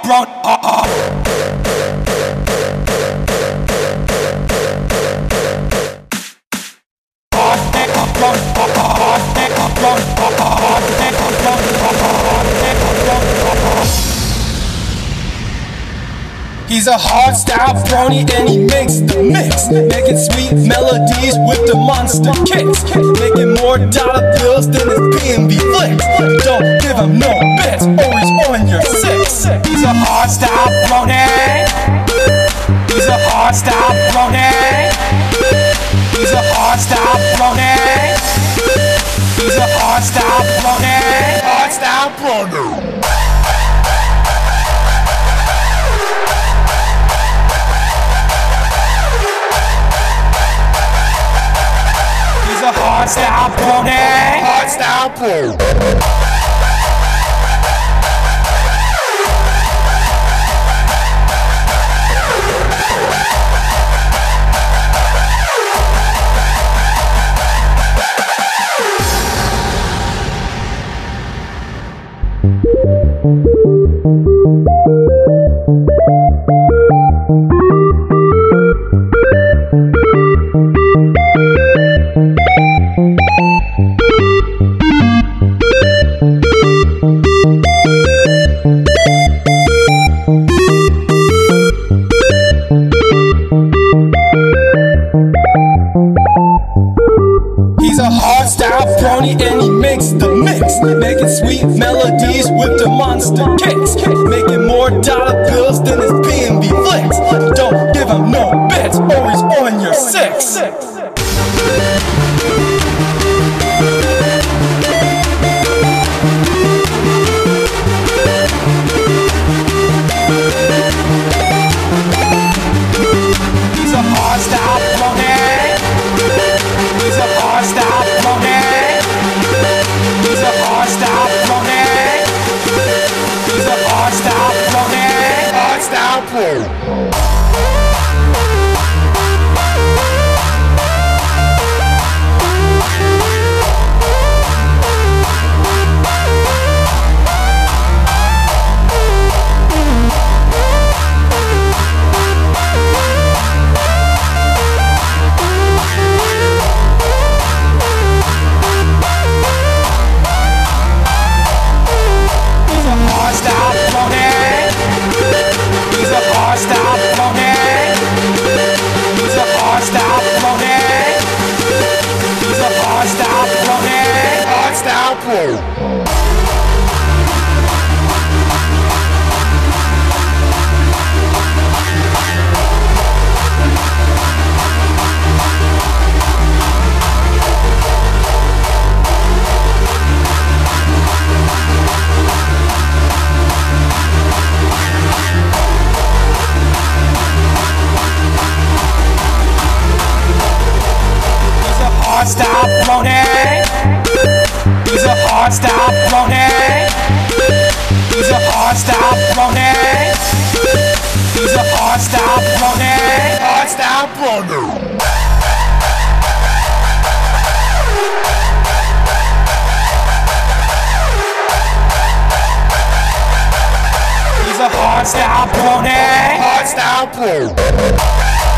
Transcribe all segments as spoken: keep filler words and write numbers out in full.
grown up. He's a hardstyle brony and he makes the mix, making sweet melodies with the monster kicks, making more dollar bills than his P M V flicks. Don't give him no bits or he's on your six. He's a hardstyle brony. He's a hardstyle brony. He's a hardstyle brony. He's a hardstyle brony. Hardstyle brony. Hardstyle brony. Hardstyle brony. And he makes the mix, making sweet melodies with the monster kicks, making more dollar bills than his P M V flicks. Don't give him no bits or he's on your six. He's a hardstyle brony. He's a hardstyle brony. He's a hardstyle brony. He's a hardstyle brony. Hardstyle brony. Hardstyle brony. He's a hardstyle brony. He's a hardstyle brony. He's a hardstyle brony. Hardstyle brony. He's a hardstyle brony. Hardstyle brony.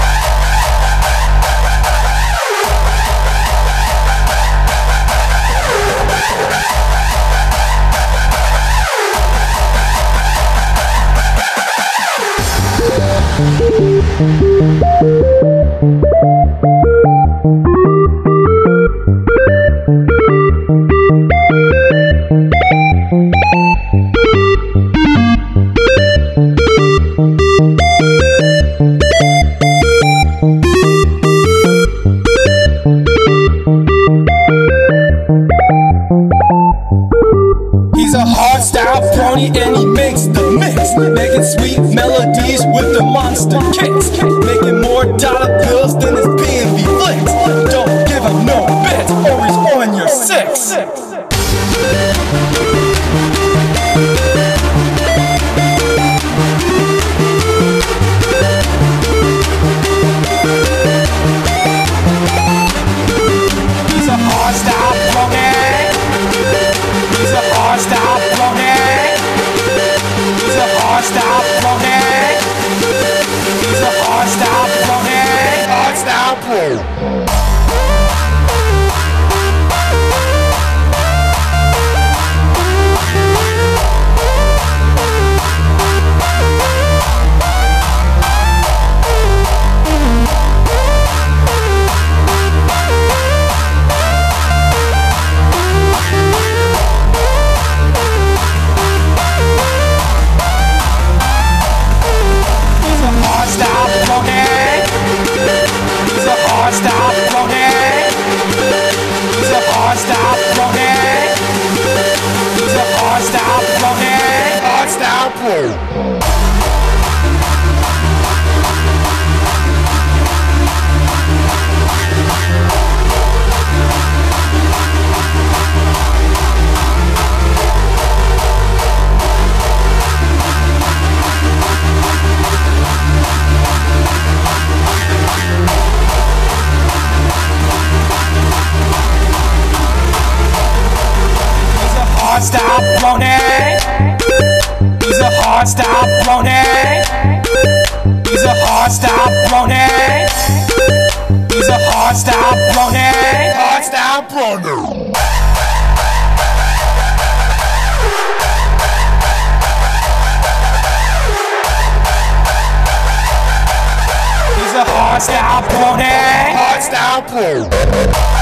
He's a hardstyle brony and he makes the mix, making sweet melodies with the monster kicks, making more dollar bills than his P M V flicks. Don't give him no bits or he's on your six. He's a hardstyle brony. He's a hardstyle brony. He's a hardstyle hardstyle brony. Hardstyle pro. Hardstyle brony. He's a hardstyle brony. He's a hardstyle brony. He's a hardstyle brony. Hardstyle brony. He's a hardstyle brony. Hardstyle brony.